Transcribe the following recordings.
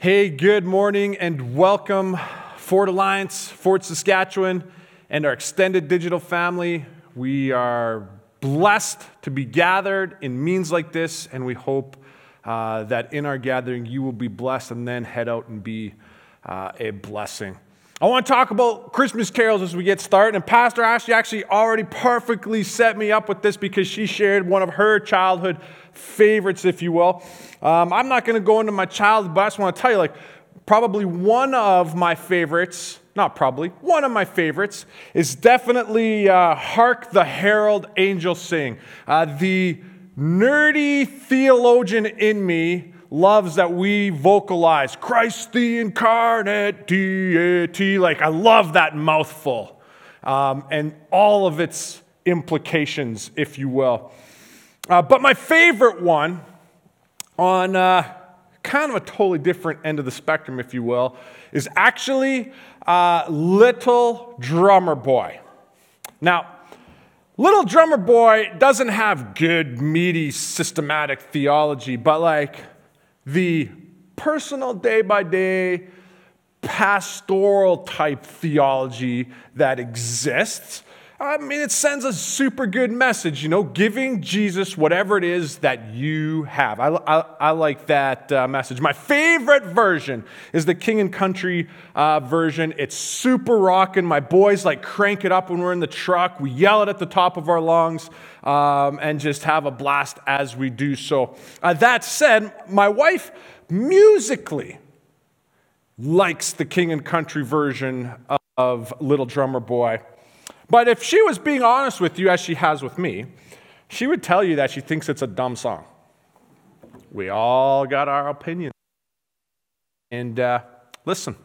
Hey, good morning and welcome, Fort Alliance, Fort Saskatchewan, and our extended digital family. We are blessed to be gathered in means like this, and we hope that in our gathering you will be blessed and then head out and be a blessing. I want to talk about Christmas carols as we get started, and Pastor Ashley actually already perfectly set me up with this because she shared one of her childhood favorites, if you will. I'm not going to go into my childhood, but I just want to tell you, probably one of my favorites is definitely Hark the Herald Angels Sing. The nerdy theologian in me loves that we vocalize Christ the incarnate deity. I love that mouthful and all of its implications, if you will. But my favorite one, on kind of a totally different end of the spectrum, if you will, is actually Little Drummer Boy. Now, Little Drummer Boy doesn't have good, meaty, systematic theology, but the personal day-by-day pastoral type theology that exists, it sends a super good message, giving Jesus whatever it is that you have. I like that message. My favorite version is the King and Country version. It's super rockin'. My boys crank it up when we're in the truck. We yell it at the top of our lungs and just have a blast as we do so. That said, my wife musically likes the King and Country version of Little Drummer Boy. But if she was being honest with you, as she has with me, she would tell you that she thinks it's a dumb song. We all got our opinions. And listen,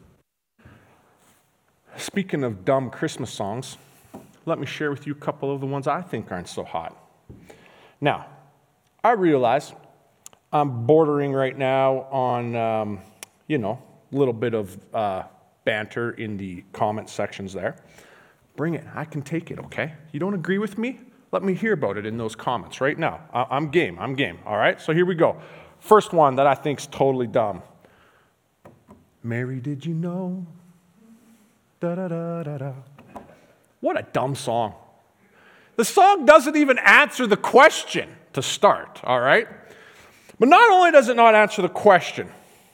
speaking of dumb Christmas songs, let me share with you a couple of the ones I think aren't so hot. Now, I realize I'm bordering right now on, a little bit of banter in the comment sections there. Bring it. I can take it, okay? You don't agree with me? Let me hear about it in those comments right now. I'm game, all right? So here we go. First one that I think's totally dumb. Mary, did you know? Da-da-da-da-da. What a dumb song. The song doesn't even answer the question to start, all right? But not only does it not answer the question,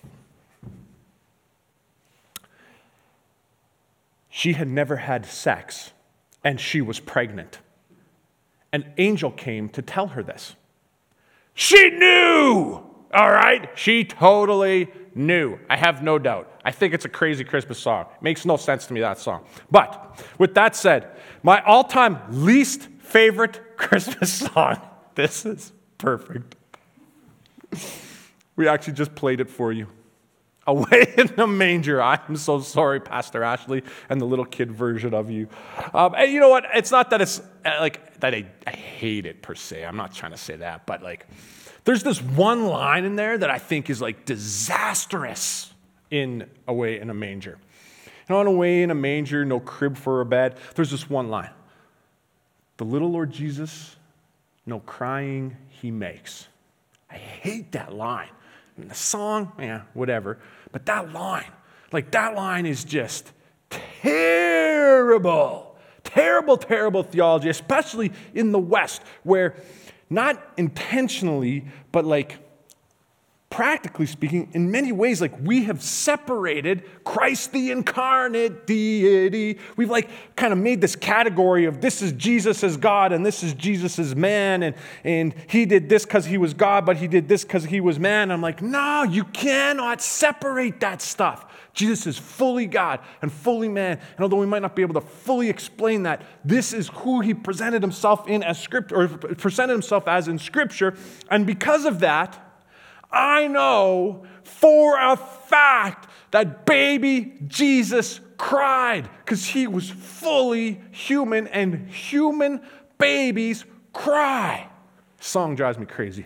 she had never had sex, and she was pregnant. An angel came to tell her this. She knew, all right? She totally knew. I have no doubt. I think it's a crazy Christmas song. It makes no sense to me, that song. But with that said, my all-time least favorite Christmas song, this is perfect. We actually just played it for you. Away in the Manger. I'm so sorry, Pastor Ashley, and the little kid version of you. And you know what? It's not that it's that I hate it per se. I'm not trying to say that, but there's this one line in there that I think is disastrous in Away in a Manger. In Away in a Manger, no crib for a bed. There's this one line. The little Lord Jesus, no crying he makes. I hate that line. And the song, whatever. But that line is just terrible. Terrible, terrible theology, especially in the West, where not intentionally, but practically speaking, in many ways, we have separated Christ the incarnate deity. We've kind of made this category of this is Jesus as God and this is Jesus as man, and he did this because he was God, but he did this because he was man. I'm no, you cannot separate that stuff. Jesus is fully God and fully man, and although we might not be able to fully explain that, this is who he presented himself in as Scripture, or presented himself as in Scripture, and because of that, I know for a fact that baby Jesus cried because he was fully human, and human babies cry. Song drives me crazy.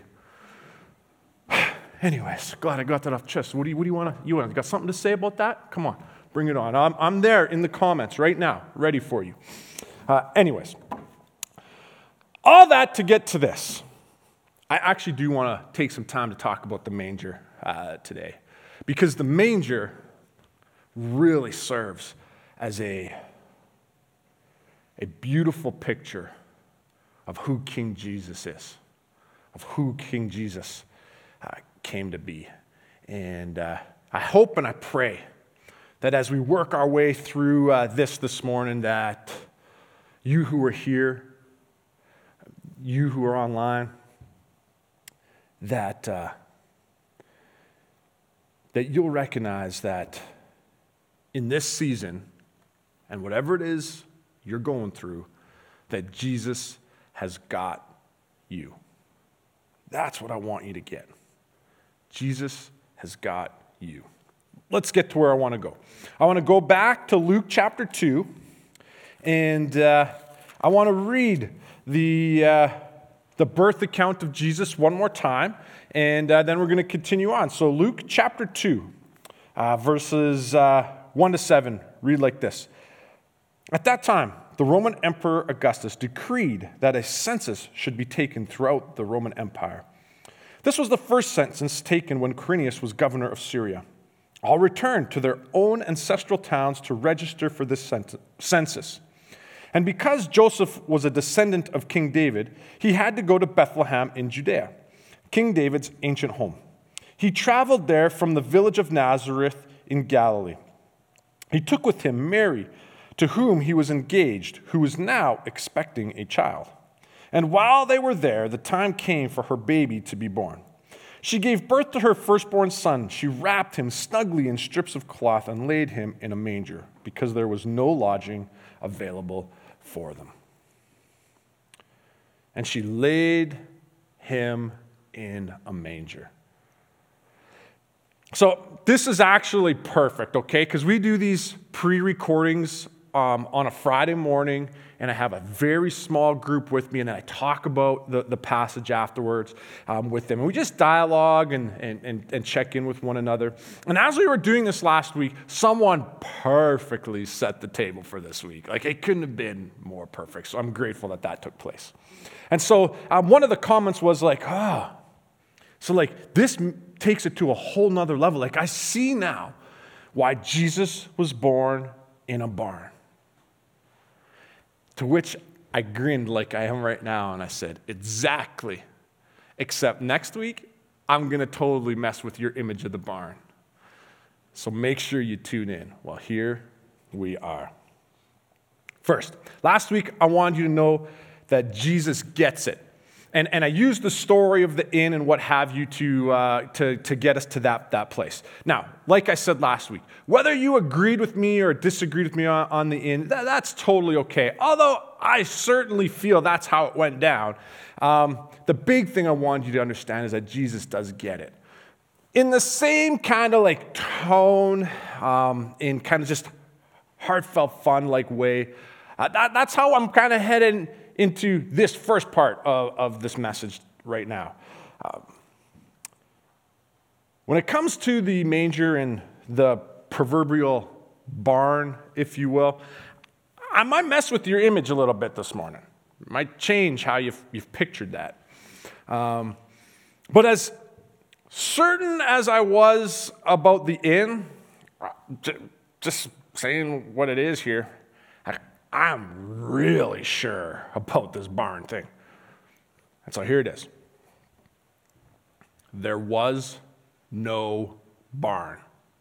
Anyways, glad I got that off chest. What do you want to? You got something to say about that? Come on, bring it on. I'm there in the comments right now, ready for you. Anyways, all that to get to this. I actually do want to take some time to talk about the manger today. Because the manger really serves as a beautiful picture of who King Jesus is, of who King Jesus came to be. And I hope and I pray that as we work our way through this morning, that you who are here, you who are online, that you'll recognize that in this season, and whatever it is you're going through, that Jesus has got you. That's what I want you to get. Jesus has got you. Let's get to where I want to go. I want to go back to Luke chapter 2, and I want to read the birth account of Jesus one more time, and then we're going to continue on. So Luke chapter 2, verses 1 to 7, read like this. At that time, the Roman Emperor Augustus decreed that a census should be taken throughout the Roman Empire. This was the first census taken when Quirinius was governor of Syria. All returned to their own ancestral towns to register for this census. And because Joseph was a descendant of King David, he had to go to Bethlehem in Judea, King David's ancient home. He traveled there from the village of Nazareth in Galilee. He took with him Mary, to whom he was engaged, who was now expecting a child. And while they were there, the time came for her baby to be born. She gave birth to her firstborn son. She wrapped him snugly in strips of cloth and laid him in a manger, because there was no lodging available for them. And she laid him in a manger. So this is actually perfect, okay? Because we do these pre-recordings on a Friday morning, and I have a very small group with me, and then I talk about the passage afterwards with them. And we just dialogue and check in with one another. And as we were doing this last week, someone perfectly set the table for this week. Like, it couldn't have been more perfect. So I'm grateful that took place. And so one of the comments was like, so like this takes it to a whole nother level. Like, I see now why Jesus was born in a barn. To which I grinned like I am right now, and I said, exactly. Except next week, I'm going to totally mess with your image of the barn. So make sure you tune in. Well, here we are. First, last week, I wanted you to know that Jesus gets it. And I used the story of the inn and what have you to get us to that place. Now, like I said last week, whether you agreed with me or disagreed with me on the inn, that's totally okay. Although I certainly feel that's how it went down. The big thing I wanted you to understand is that Jesus does get it. In the same kind of like tone, in kind of just heartfelt fun like way, that's how I'm kind of heading into this first part of this message right now. When it comes to the manger and the proverbial barn, if you will, I might mess with your image a little bit this morning. It might change how you've pictured that. But as certain as I was about the inn, just saying what it is here, I'm really sure about this barn thing. And so here it is. There was no barn.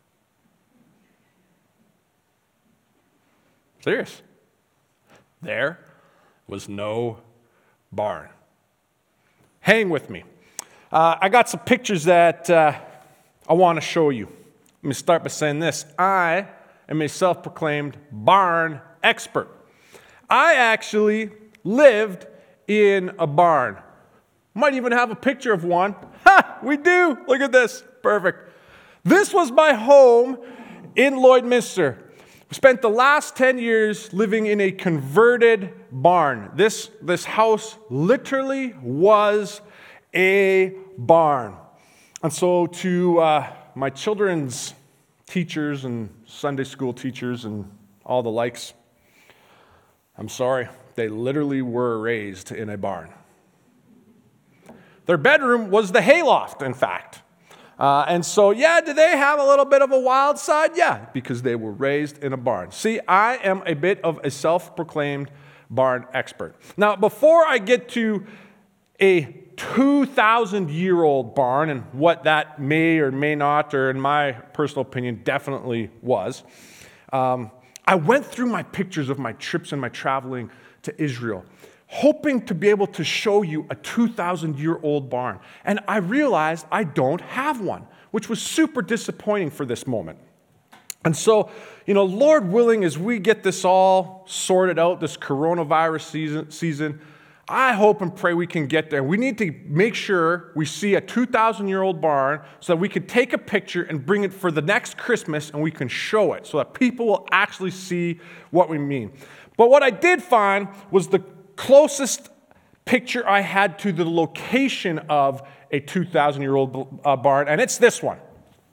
Serious. There was no barn. Hang with me. I got some pictures that I want to show you. Let me start by saying this. I am a self-proclaimed barn expert. I actually lived in a barn. Might even have a picture of one. Ha! We do! Look at this. Perfect. This was my home in Lloydminster. We spent the last 10 years living in a converted barn. This house literally was a barn. And so to my children's teachers and Sunday school teachers and all the likes, I'm sorry, they literally were raised in a barn. Their bedroom was the hayloft, in fact. And so, yeah, do they have a little bit of a wild side? Yeah, because they were raised in a barn. See, I am a bit of a self-proclaimed barn expert. Now, before I get to a 2,000-year-old barn and what that may or may not, or in my personal opinion, definitely was, I went through my pictures of my trips and my traveling to Israel, hoping to be able to show you a 2,000-year-old barn. And I realized I don't have one, which was super disappointing for this moment. And so, Lord willing, as we get this all sorted out, this coronavirus season, I hope and pray we can get there. We need to make sure we see a 2,000-year-old barn so that we can take a picture and bring it for the next Christmas and we can show it so that people will actually see what we mean. But what I did find was the closest picture I had to the location of a 2,000-year-old barn, and it's this one.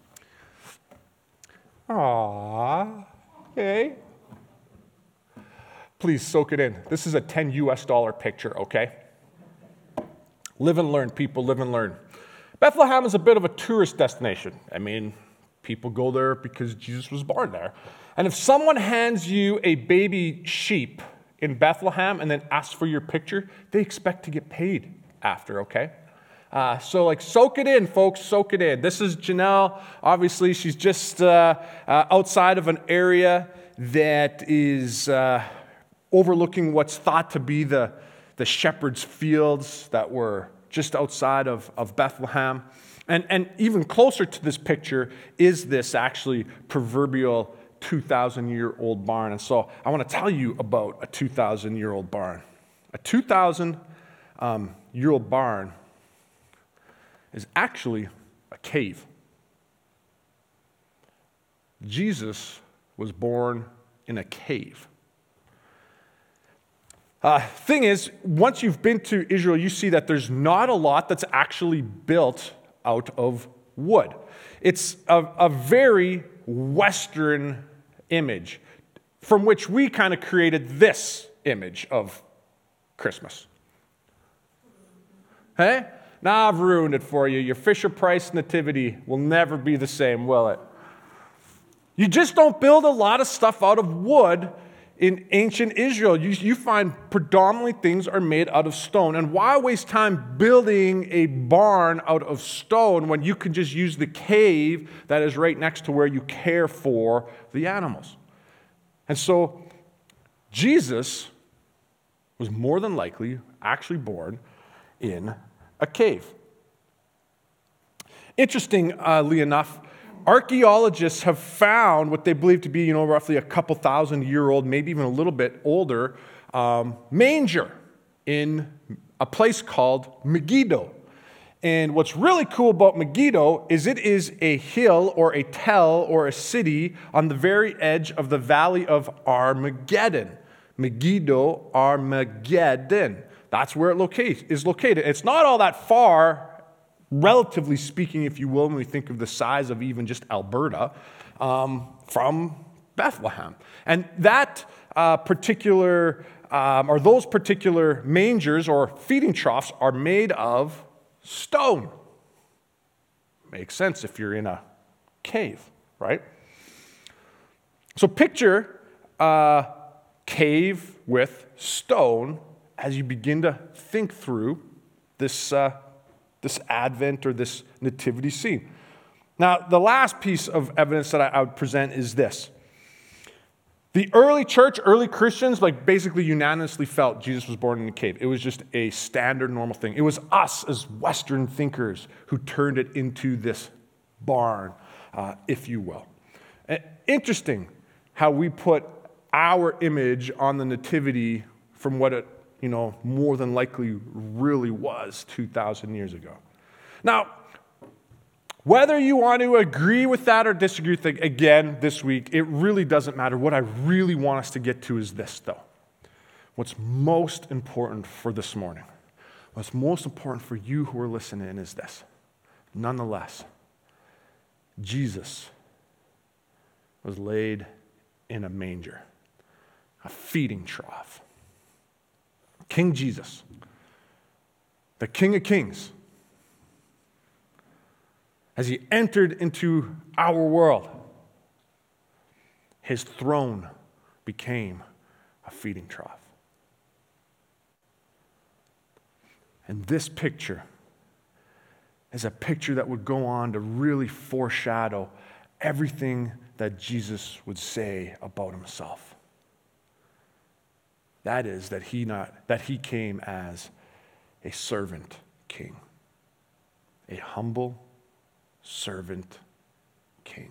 Aww, okay. Please soak it in. This is a $10 US picture, okay? Live and learn, people, live and learn. Bethlehem is a bit of a tourist destination. I mean, people go there because Jesus was born there. And if someone hands you a baby sheep in Bethlehem and then asks for your picture, they expect to get paid after, okay? So soak it in, folks, soak it in. This is Janelle. Obviously, she's just outside of an area that is overlooking what's thought to be the shepherd's fields that were just outside of Bethlehem. And even closer to this picture is this actually proverbial 2,000-year-old barn. And so I want to tell you about a 2,000-year-old barn. A 2,000-year-old barn is actually a cave. Jesus was born in a cave. Thing is, once you've been to Israel, you see that there's not a lot that's actually built out of wood. It's a very Western image from which we kind of created this image of Christmas. Hey? Now I've ruined it for you. Your Fisher-Price nativity will never be the same, will it? You just don't build a lot of stuff out of wood in ancient Israel. You find predominantly things are made out of stone. And why waste time building a barn out of stone when you can just use the cave that is right next to where you care for the animals? And so Jesus was more than likely actually born in a cave. Interestingly enough, archaeologists have found what they believe to be, roughly a couple thousand-year-old, maybe even a little bit older, manger in a place called Megiddo. And what's really cool about Megiddo is it is a hill or a tell or a city on the very edge of the valley of Armageddon. Megiddo, Armageddon. That's where it is located. It's not all that far, relatively speaking, if you will, when we think of the size of even just Alberta, from Bethlehem. And that those particular mangers or feeding troughs are made of stone. Makes sense if you're in a cave, right? So picture a cave with stone as you begin to think through this Advent or this nativity scene. Now, the last piece of evidence that I would present is this. The early church, early Christians, basically unanimously felt Jesus was born in a cave. It was just a standard, normal thing. It was us as Western thinkers who turned it into this barn, if you will. Interesting how we put our image on the nativity from what it more than likely really was 2,000 years ago. Now, whether you want to agree with that or disagree with it, again, this week, it really doesn't matter. What I really want us to get to is this, though. What's most important for this morning, what's most important for you who are listening is this. Nonetheless, Jesus was laid in a manger, a feeding trough. King Jesus, the King of Kings, as he entered into our world, his throne became a feeding trough. And this picture is a picture that would go on to really foreshadow everything that Jesus would say about himself. That is, that he came as a servant king, a humble servant king.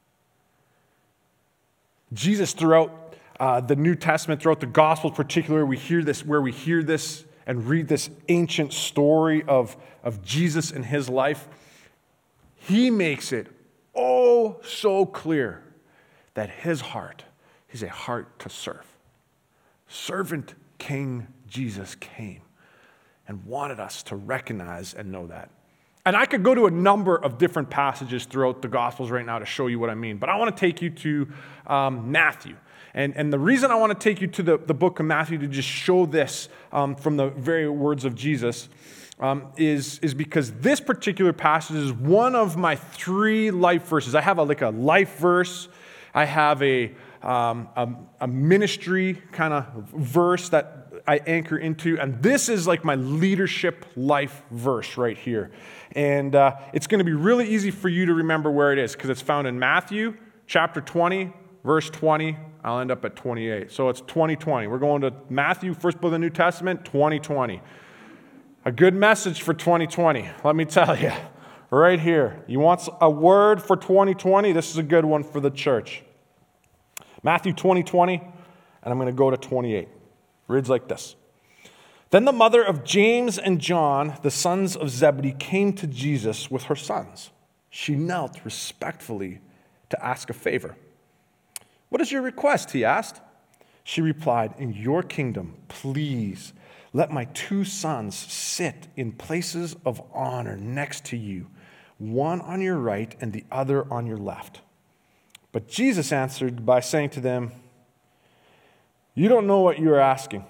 Jesus, throughout the New Testament, throughout the Gospels particularly, we hear this and read this ancient story of Jesus and his life. He makes it oh so clear that his heart is a heart to serve. Servant King Jesus came and wanted us to recognize and know that. And I could go to a number of different passages throughout the Gospels right now to show you what I mean, but I want to take you to Matthew. And the reason I want to take you to the book of Matthew to just show this from the very words of Jesus is because this particular passage is one of my 3 life verses. I have a life verse. I have a ministry kind of verse that I anchor into, and this is like my leadership life verse right here. And it's going to be really easy for you to remember where it is because it's found in Matthew chapter 20, verse 20. I'll end up at 28. So it's 2020. We're going to Matthew, first book of the New Testament, 2020. A good message for 2020, let me tell you, right here. You want a word for 2020? This is a good one for the church. Matthew 20, and I'm going to go to 28. Reads like this. Then the mother of James and John, the sons of Zebedee, came to Jesus with her sons. She knelt respectfully to ask a favor. "What is your request?" he asked. She replied, "In your kingdom, please let my 2 sons sit in places of honor next to you, one on your right and the other on your left." But Jesus answered by saying to them, "You don't know what you are asking.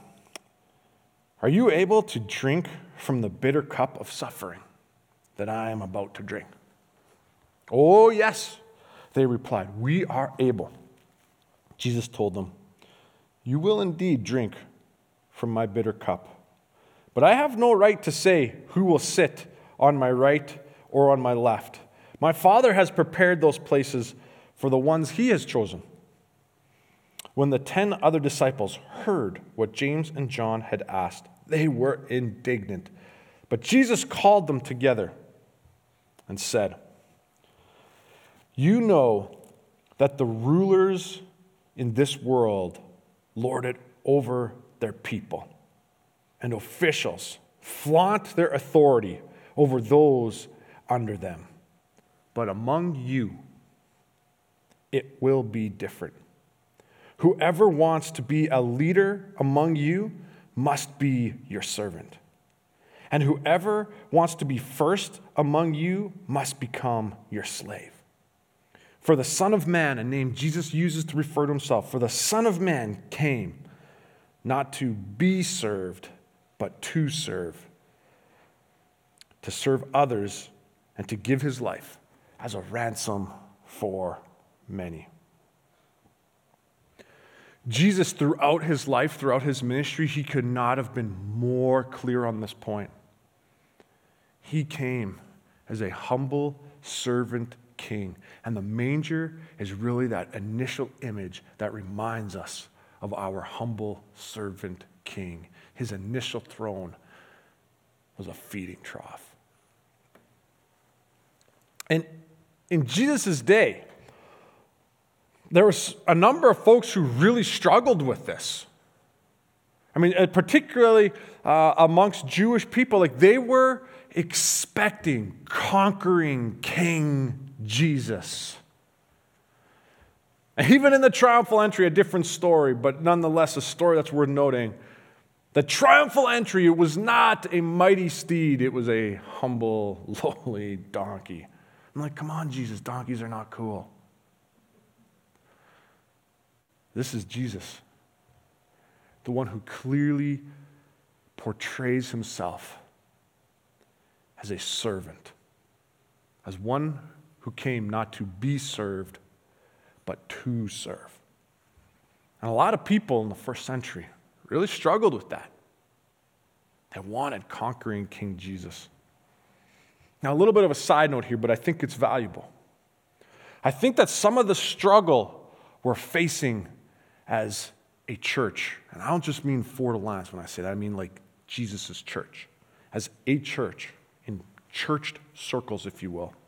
Are you able to drink from the bitter cup of suffering that I am about to drink?" "Oh, yes," they replied, "we are able." Jesus told them, "You will indeed drink from my bitter cup, but I have no right to say who will sit on my right or on my left. My Father has prepared those places for the ones he has chosen." When the 10 other disciples heard what James and John had asked, they were indignant. But Jesus called them together and said, "You know that the rulers in this world lord it over their people, and officials flaunt their authority over those under them. But among you, it will be different. Whoever wants to be a leader among you must be your servant. And whoever wants to be first among you must become your slave. For the Son of Man," a name Jesus uses to refer to himself, "for the Son of Man came not to be served, but to serve others and to give his life as a ransom for many." Jesus, throughout his life, throughout his ministry, he could not have been more clear on this point. He came as a humble servant king, and the manger is really that initial image that reminds us of our humble servant king. His initial throne was a feeding trough. And in Jesus' day, there was a number of folks who really struggled with this. I mean, particularly amongst Jewish people, like they were expecting conquering King Jesus. And even in the triumphal entry, a different story, but nonetheless a story that's worth noting. The triumphal entry, it was not a mighty steed, it was a humble, lowly donkey. I'm like, come on, Jesus, donkeys are not cool. This is Jesus, the one who clearly portrays himself as a servant as one who came not to be served, but to serve. And a lot of people in the first century really struggled with that. They wanted conquering King Jesus. Now, a little bit of a side note here, but I think it's valuable. I think that some of the struggle we're facing as a church, and I don't just mean Fort Alliance when I say that, I mean like Jesus' church, as a church, in churched circles, if you will,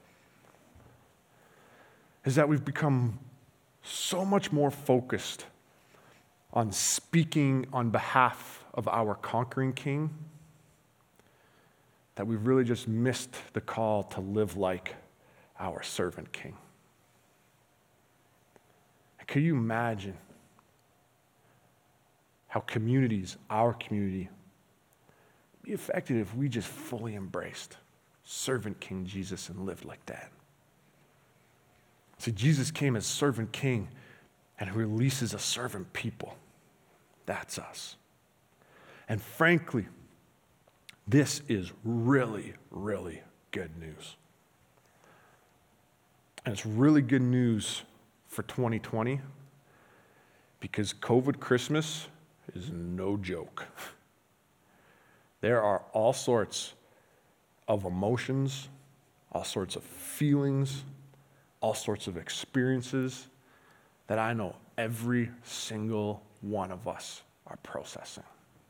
is that we've become so much more focused on speaking on behalf of our conquering King that we've really just missed the call to live like our servant King. And can you imagine how communities, our community, be affected if we just fully embraced servant King Jesus and lived like that? See, Jesus came as servant King and releases a servant people. That's us. And frankly, this is really, really good news. And it's really good news for 2020 because COVID Christmas is no joke. There are all sorts of emotions, all sorts of feelings, all sorts of experiences that I know every single one of us are processing.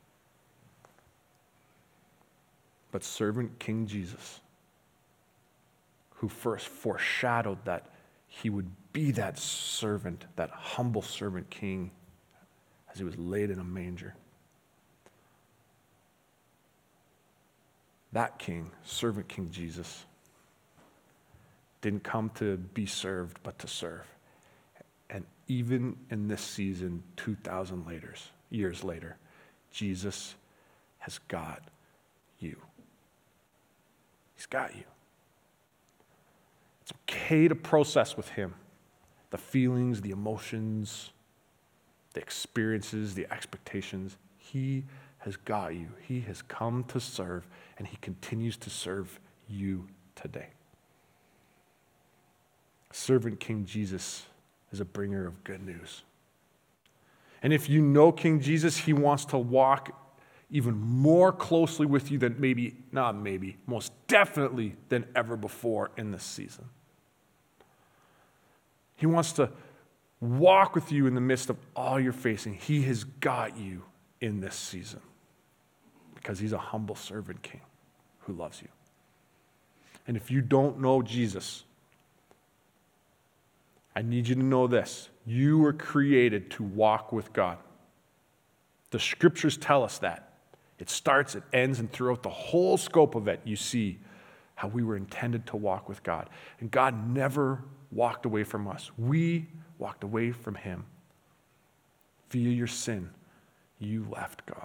But servant King Jesus, who first foreshadowed that he would be that servant, that humble servant King, as he was laid in a manger. That King, servant King Jesus, didn't come to be served, but to serve. And even in this season, 2,000 years later, Jesus has got you. He's got you. It's okay to process with him the feelings, the emotions, the experiences, the expectations. He has got you. He has come to serve, and he continues to serve you today. Servant King Jesus is a bringer of good news. And if you know King Jesus, he wants to walk even more closely with you than most definitely than ever before in this season. He wants to walk with you in the midst of all you're facing. He has got you in this season because he's a humble servant King who loves you. And if you don't know Jesus, I need you to know this. You were created to walk with God. The scriptures tell us that. It starts, it ends, and throughout the whole scope of it, you see how we were intended to walk with God. And God never walked away from us. We walked away from him. Via your sin, you left God.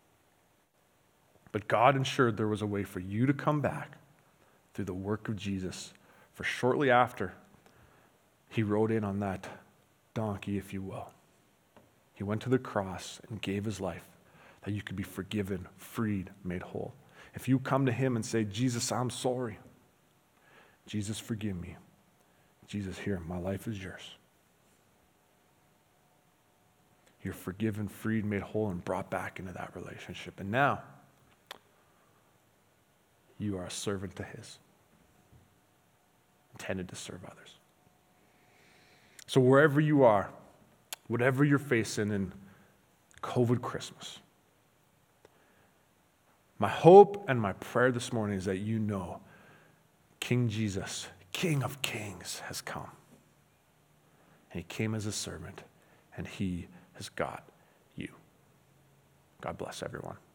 But God ensured there was a way for you to come back through the work of Jesus. For shortly after, he rode in on that donkey, if you will. He went to the cross and gave his life that you could be forgiven, freed, made whole. If you come to him and say, Jesus, I'm sorry. Jesus, forgive me. Jesus, here, my life is yours. You're forgiven, freed, made whole, and brought back into that relationship. And now, you are a servant to his, intended to serve others. So wherever you are, whatever you're facing in COVID Christmas, my hope and my prayer this morning is that you know King Jesus, King of Kings, has come. And he came as a servant, and he has got you. God bless everyone.